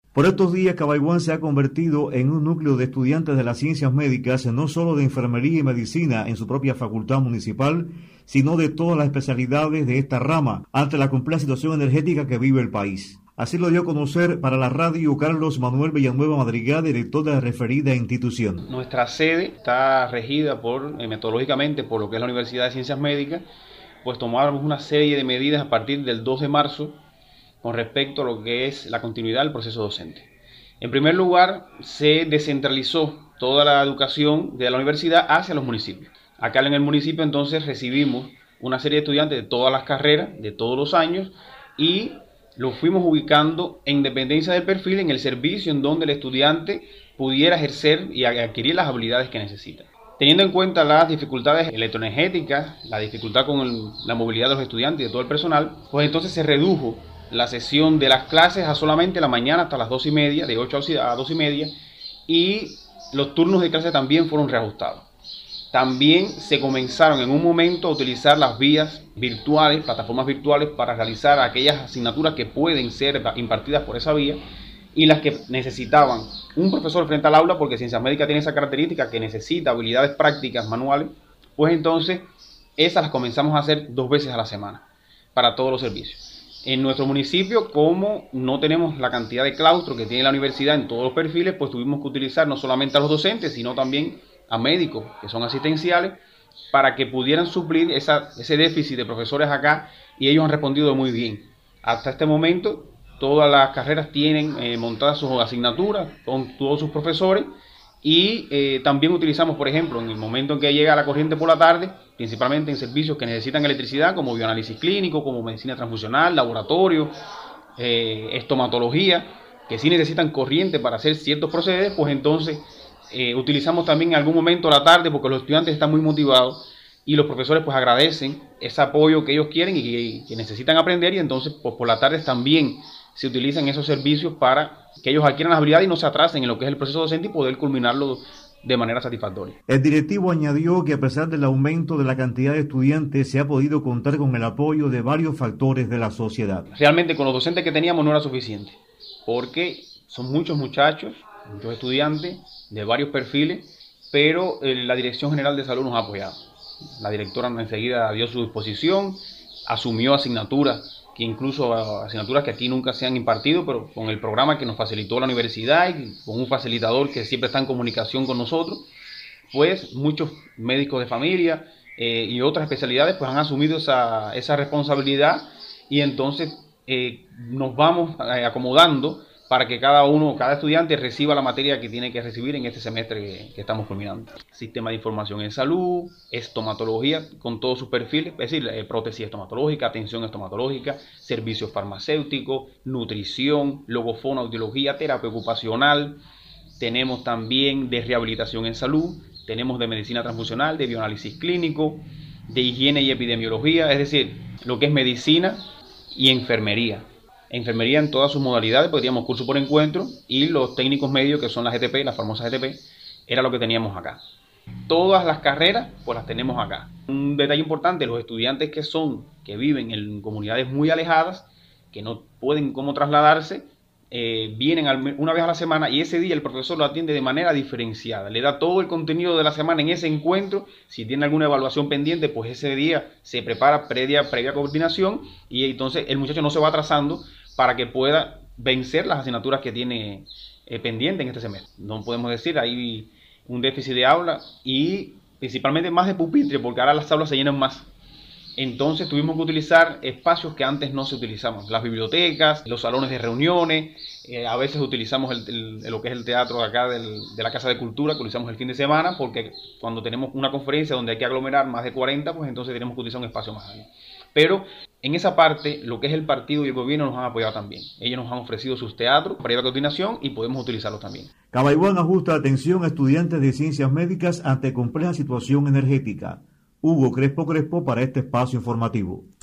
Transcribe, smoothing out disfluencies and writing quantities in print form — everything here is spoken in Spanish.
Por estos días, Cabaiguán se ha convertido en un núcleo de estudiantes de las ciencias médicas, no solo de enfermería y medicina en su propia facultad municipal, sino de todas las especialidades de esta rama, ante la compleja situación energética que vive el país. Así lo dio a conocer para la radio Carlos Manuel Villanueva Madrigal, director de la referida institución. Nuestra sede está regida metodológicamente por lo que es la Universidad de Ciencias Médicas, pues tomamos una serie de medidas a partir del 2 de marzo con respecto a lo que es la continuidad del proceso docente. En primer lugar, se descentralizó toda la educación de la universidad hacia los municipios. Acá en el municipio entonces recibimos una serie de estudiantes de todas las carreras, de todos los años, y los fuimos ubicando en dependencia del perfil en el servicio en donde el estudiante pudiera ejercer y adquirir las habilidades que necesita. Teniendo en cuenta las dificultades electroenergéticas, la dificultad con la movilidad de los estudiantes y de todo el personal, pues entonces se redujo la sesión de las clases a solamente la mañana hasta las 2:30, de 8 a 2:30, y los turnos de clase también fueron reajustados. También se comenzaron en un momento a utilizar las vías virtuales, plataformas virtuales, para realizar aquellas asignaturas que pueden ser impartidas por esa vía y las que necesitaban un profesor frente al aula, porque Ciencias Médicas tiene esa característica que necesita habilidades prácticas manuales, pues entonces esas las comenzamos a hacer 2 veces a la semana para todos los servicios. En nuestro municipio, como no tenemos la cantidad de claustro que tiene la universidad en todos los perfiles, pues tuvimos que utilizar no solamente a los docentes, sino también a médicos que son asistenciales, para que pudieran suplir ese déficit de profesores acá, y ellos han respondido muy bien. Hasta este momento, todas las carreras tienen montadas sus asignaturas con todos sus profesores, y también utilizamos, por ejemplo, en el momento en que llega la corriente por la tarde, principalmente en servicios que necesitan electricidad, como bioanálisis clínico, como medicina transfusional, laboratorio, estomatología, que sí necesitan corriente para hacer ciertos procederes, pues entonces utilizamos también en algún momento la tarde, porque los estudiantes están muy motivados y los profesores pues agradecen ese apoyo que ellos quieren y que necesitan aprender, y entonces pues por la tarde también se utilizan esos servicios para que ellos adquieran las habilidades y no se atrasen en lo que es el proceso docente y poder culminarlo de manera satisfactoria. El directivo añadió que a pesar del aumento de la cantidad de estudiantes, se ha podido contar con el apoyo de varios factores de la sociedad. Realmente con los docentes que teníamos no era suficiente, porque son muchos muchachos, muchos estudiantes de varios perfiles, pero la Dirección General de Salud nos ha apoyado. La directora enseguida dio su disposición, asumió asignaturas, que incluso asignaturas que aquí nunca se han impartido, pero con el programa que nos facilitó la universidad y con un facilitador que siempre está en comunicación con nosotros, pues muchos médicos de familia y otras especialidades pues han asumido esa responsabilidad, y entonces nos vamos acomodando para que cada estudiante reciba la materia que tiene que recibir en este semestre que estamos culminando. Sistema de información en salud, estomatología con todos sus perfiles, es decir, prótesis estomatológica, atención estomatológica, servicios farmacéuticos, nutrición, logofonoaudiología, terapia ocupacional. Tenemos también de rehabilitación en salud, tenemos de medicina transfusional, de bioanálisis clínico, de higiene y epidemiología, es decir, lo que es medicina y enfermería. Enfermería en todas sus modalidades, porque teníamos curso por encuentro, y los técnicos medios, que son las GTP, las famosas GTP, era lo que teníamos acá. Todas las carreras, pues las tenemos acá. Un detalle importante, los estudiantes que viven en comunidades muy alejadas, que no pueden cómo trasladarse, vienen una vez a la semana, y ese día el profesor lo atiende de manera diferenciada. Le da todo el contenido de la semana en ese encuentro. Si tiene alguna evaluación pendiente, pues ese día se prepara previa coordinación, y entonces el muchacho no se va atrasando para que pueda vencer las asignaturas que tiene pendiente en este semestre. No podemos decir, hay un déficit de aula y principalmente más de pupitre, porque ahora las aulas se llenan más. Entonces tuvimos que utilizar espacios que antes no se utilizaban, las bibliotecas, los salones de reuniones, a veces utilizamos lo que es el teatro de acá de la Casa de Cultura, que utilizamos el fin de semana, porque cuando tenemos una conferencia donde hay que aglomerar más de 40, pues entonces tenemos que utilizar un espacio más grande. Pero en esa parte, lo que es el partido y el gobierno nos han apoyado también. Ellos nos han ofrecido sus teatros para ir a coordinación y podemos utilizarlos también. Cabaiguán ajusta atención a estudiantes de ciencias médicas ante compleja situación energética. Hugo Crespo para este espacio informativo.